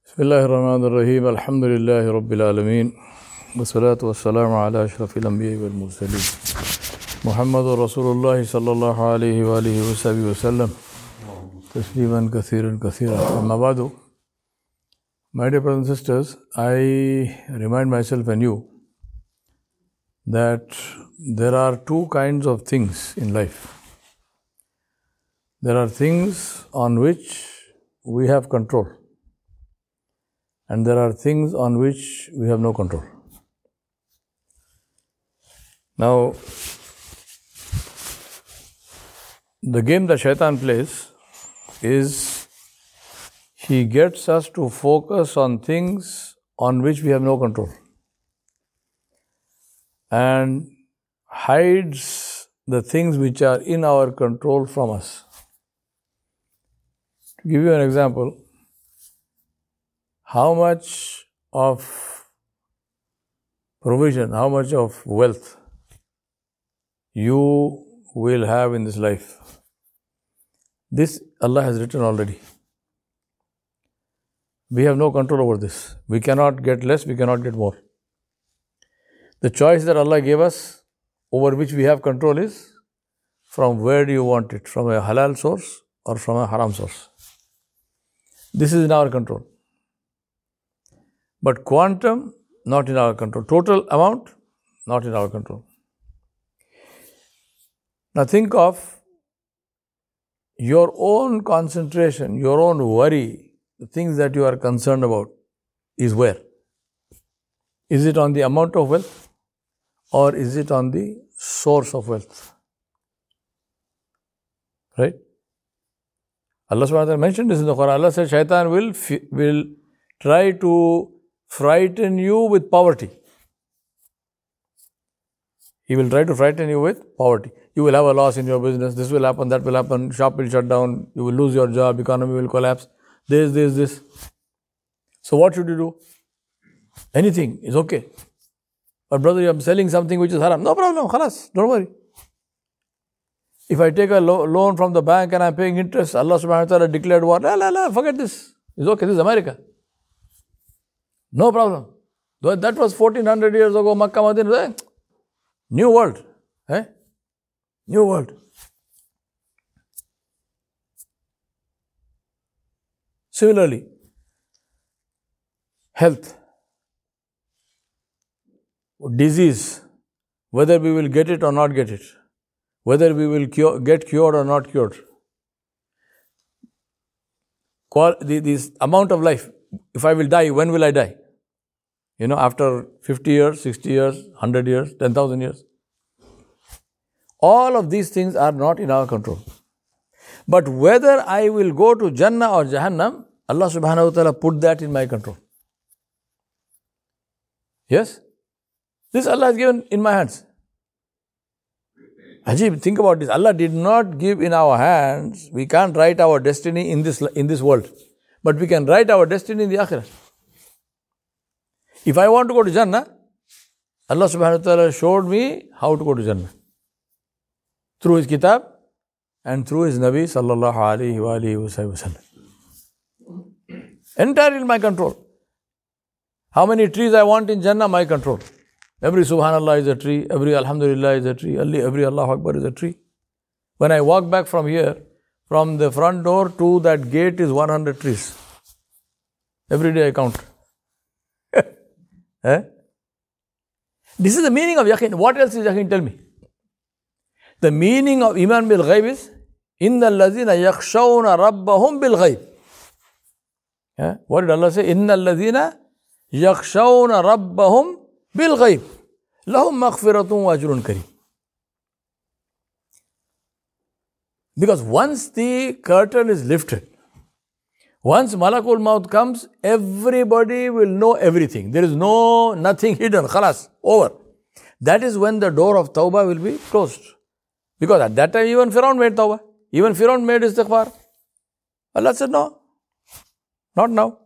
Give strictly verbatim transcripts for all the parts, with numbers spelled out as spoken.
Bismillahir Rahmanir Rahim. Alhamdulillahi Rabbil Alameen. Wassalatu wassalamu ala ashrafil anbiya wal mursaleen. Muhammadur Rasulullah sallallahu alayhi wa alihi wa sahbihi wa sallam. Tasliman kathiran kathiran. Amma ba'du. My dear brothers and sisters, I remind myself and you that there are two kinds of things in life. There are things on which we have control, and there are things on which we have no control. Now, the game that Shaitan plays is he gets us to focus on things on which we have no control and hides the things which are in our control from us. To give you an example, how much of provision, how much of wealth you will have in this life, this Allah has written already. We have no control over this. We cannot get less, we cannot get more. The choice that Allah gave us, over which we have control, is from where do you want it, from a halal source or from a haram source. This is in our control. But quantum, not in our control. Total amount, not in our control. Now think of your own concentration, your own worry, the things that you are concerned about is where? Is it on the amount of wealth or is it on the source of wealth? Right? Allah subhanahu wa ta'ala mentioned this in the Quran. Allah said Shaitan will, will try to frighten you with poverty. He will try to frighten you with poverty. You will have a loss in your business. This will happen, that will happen. Shop will shut down. You will lose your job. Economy will collapse. This, this, this. So what should you do? Anything is okay. But brother, you are selling something which is haram. No problem. Khalas. Don't worry. If I take a lo- loan from the bank and I am paying interest, Allah subhanahu wa ta'ala declared war. La, la, la, forget this. It's okay. This is America. No problem. That was fourteen hundred years ago, Makkah, Madinah. New world. Eh? New world. Similarly, health, disease, whether we will get it or not get it, whether we will cure, get cured or not cured, Qual, the, this amount of life, if I will die, when will I die? You know, after fifty years, sixty years, one hundred years, ten thousand years. All of these things are not in our control. But whether I will go to Jannah or Jahannam, Allah subhanahu wa ta'ala put that in my control. Yes? This Allah has given in my hands. Ajib, think about this. Allah did not give in our hands. We can't write our destiny in this, in this world. But we can write our destiny in the Akhirah. If I want to go to Jannah, Allah subhanahu wa ta'ala showed me how to go to Jannah. Through His Kitab and through His Nabi sallallahu alayhi wa alayhi wa sallam. Entirely in my control. How many trees I want in Jannah, my control. Every Subhanallah is a tree, every Alhamdulillah is a tree, every Allahu Akbar is a tree. When I walk back from here, from the front door to that gate is one hundred trees. Every day I count. eh? This is the meaning of Yaqeen. What else is Yaqeen? Tell me. The meaning of Iman bil Ghaib is Inna allazina yakhshawna rabbahum bil Ghaib. Yeah? What did Allah say? Inna allazina yakhshawna rabbahum bil Ghaib. Lahum maghfiratun wa ajrun kareem. Because once the curtain is lifted, once Malakul Maut comes, everybody will know everything. There is no, nothing hidden. Khalas, over. That is when the door of Tawbah will be closed. Because at that time even Firaun made Tawbah. Even Firaun made istighfar. Allah said no. Not now.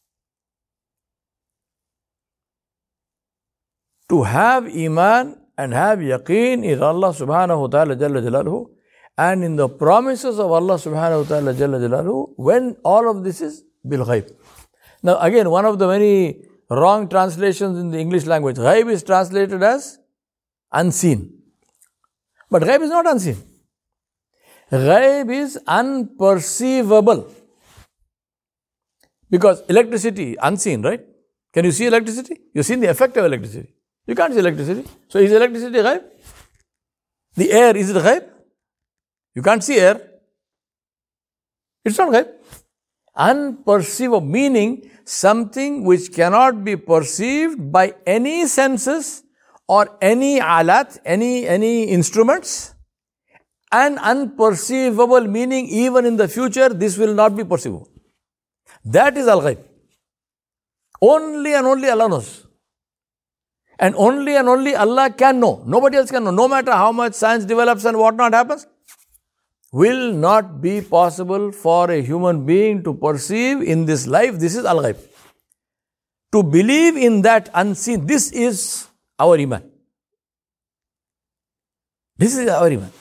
To have Iman and have Yaqeen is Allah subhanahu wa ta'ala jalla jalaluhu And in the promises of Allah subhanahu wa ta'ala jalla jalaluhu, when all of this is bil ghaib. Now again, one of the many wrong translations in the English language, ghaib is translated as unseen. But ghaib is not unseen. Ghaib is unperceivable. Because electricity, unseen, right? Can you see electricity? You've seen the effect of electricity. You can't see electricity. So is electricity ghaib? The air, is it ghaib? You can't see air. It's not ghaib. Unperceivable, meaning something which cannot be perceived by any senses or any alat, any, any instruments, and unperceivable, meaning even in the future this will not be perceivable. That is al-ghaib. Only and only Allah knows. And only and only Allah can know. Nobody else can know. No matter how much science develops and what not happens, will not be possible for a human being to perceive in this life. This is al-ghaib. To believe in that unseen, this is our iman. This is our iman.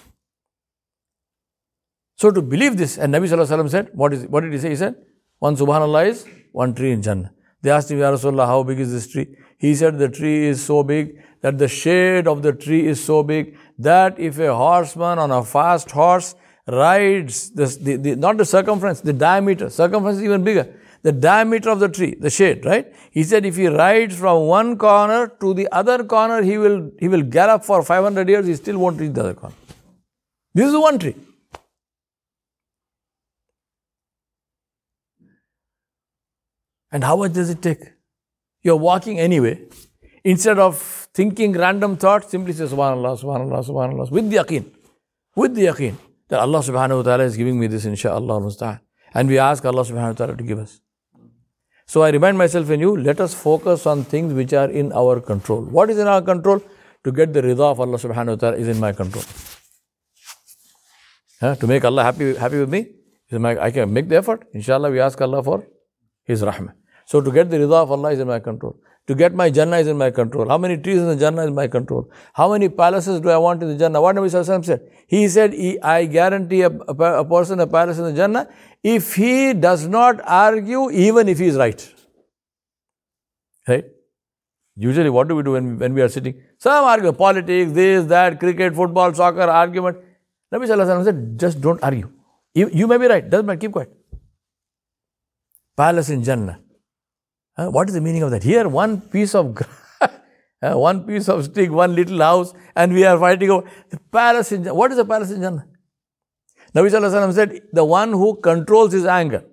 So to believe this, and Nabi Sallallahu Alaihi Wasallam said, what is? What did he say? He said, one subhanallah is one tree in Jannah. They asked him, Ya Rasulullah, how big is this tree? He said, the tree is so big that the shade of the tree is so big that if a horseman on a fast horse rides, this, the, the, not the circumference, the diameter, circumference is even bigger, the diameter of the tree, the shade, right? He said if he rides from one corner to the other corner, he will, he will gallop for five hundred years, he still won't reach the other corner. This is one tree. And how much does it take? You're walking anyway. Instead of thinking random thoughts, simply say subhanallah, subhanallah, subhanallah, with the yaqeen. With the yaqeen that Allah subhanahu wa ta'ala is giving me this, insha'Allah musta'an. And we ask Allah subhanahu wa ta'ala to give us. So I remind myself and you, let us focus on things which are in our control. What is in our control? To get the ridha of Allah subhanahu wa ta'ala is in my control. Huh? To make Allah happy, happy with me, is my, I can make the effort. Inshallah, we ask Allah for His rahmah. So to get the ridha of Allah is in my control. To get my Jannah is in my control. How many trees in the Jannah is in my control. How many palaces do I want in the Jannah? What Nabi Sallallahu Alaihi Wasallam said? He said, I guarantee a, a, a person a palace in the Jannah if he does not argue even if he is right. Right? Usually what do we do when, when we are sitting? Some argue, politics, this, that, cricket, football, soccer, argument. Nabi Sallallahu Alaihi Wasallam said, just don't argue. You, you may be right, doesn't matter, keep quiet. Palace in Jannah. Uh, what is the meaning of that? Here, one piece of uh, one piece of stick, one little house, and we are fighting over the palace in Jannah. What is a palace in Jannah? Nabi Sallallahu Alaihi Wasallam said, the one who controls his anger,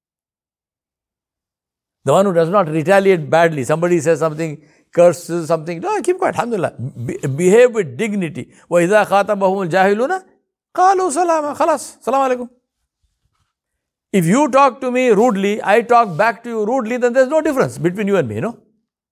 the one who does not retaliate badly. Somebody says something, curses something, no, keep quiet, alhamdulillah. Be, behave with dignity. وَإِذَا خَاطَبَهُمُ الْجَاهِلُونَ قَالُوا سَلَامًا خَلَص سَلَامُ عَلَيْكُمْ. If you talk to me rudely, I talk back to you rudely, then there's no difference between you and me, you know.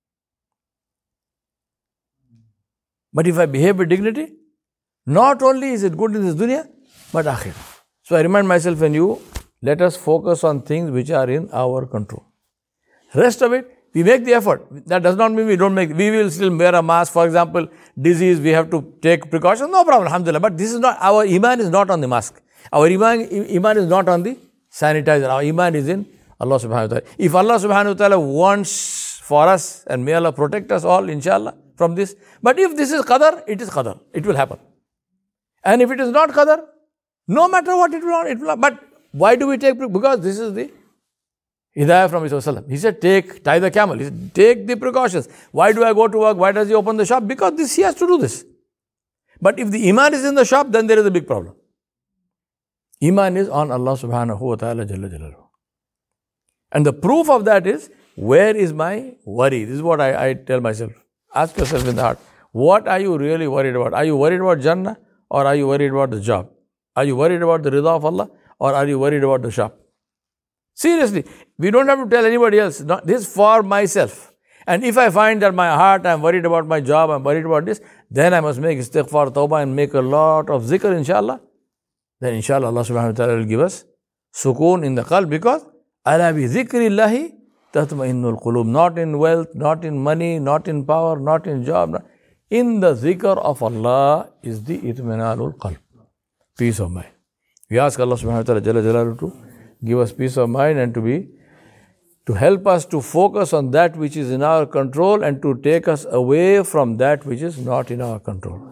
But if I behave with dignity, not only is it good in this dunya, but akhir. So I remind myself and you, let us focus on things which are in our control. Rest of it, we make the effort. That does not mean we don't make, we will still wear a mask. For example, disease, we have to take precautions, no problem, alhamdulillah. But this is not, our iman is not on the mask. Our iman, iman is not on the sanitizer. Our iman is in Allah subhanahu wa ta'ala. If Allah subhanahu wa ta'ala wants for us, and may Allah protect us all, inshallah, from this. But if this is qadar, it is qadar. It will happen. And if it is not qadar, no matter what it will not, it will not. But why do we take? Because this is the hidayah from His Rasul. He said, take, tie the camel. He said, take the precautions. Why do I go to work? Why does he open the shop? Because this, he has to do this. But if the iman is in the shop, then there is a big problem. Iman is on Allah subhanahu wa ta'ala jalla jalaluhu. And the proof of that is, where is my worry? This is what I, I tell myself. Ask yourself in the heart, what are you really worried about? Are you worried about Jannah, or are you worried about the job? Are you worried about the ridha of Allah, or are you worried about the shop? Seriously, we don't have to tell anybody else. Not, this is for myself. And if I find that my heart, I am worried about my job, I am worried about this, then I must make istighfar, tawbah, and make a lot of zikr, inshallah. Then inshallah Allah subhanahu wa ta'ala will give us sukoon in the qalb, because ala bi dhikrillahi tatma'innul qulub. Not in wealth, not in money, not in power, not in job. Not in the zikr of Allah is the itminanul qalb. Peace of mind. We ask Allah subhanahu wa ta'ala jalla jalaluhu to give us peace of mind and to be to help us to focus on that which is in our control and to take us away from that which is not in our control.